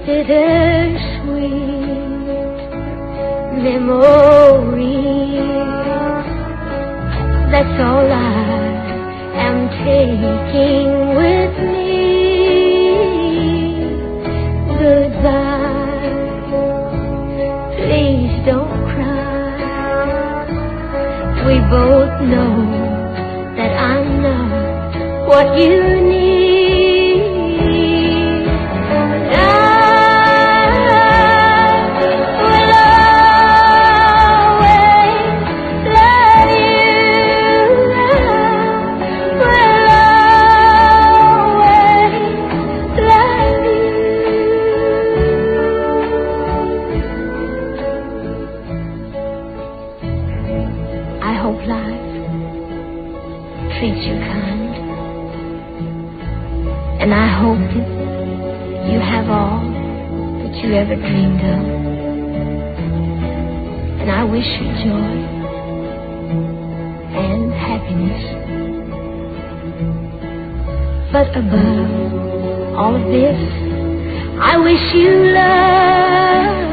bittersweet memories. That's all I am taking with me. Goodbye, please don't cry. We both know that I'm not what you need. I hope life treats you kind, and I hope that you have all that you ever dreamed of, and I wish you joy and happiness. But above all of this, I wish you love.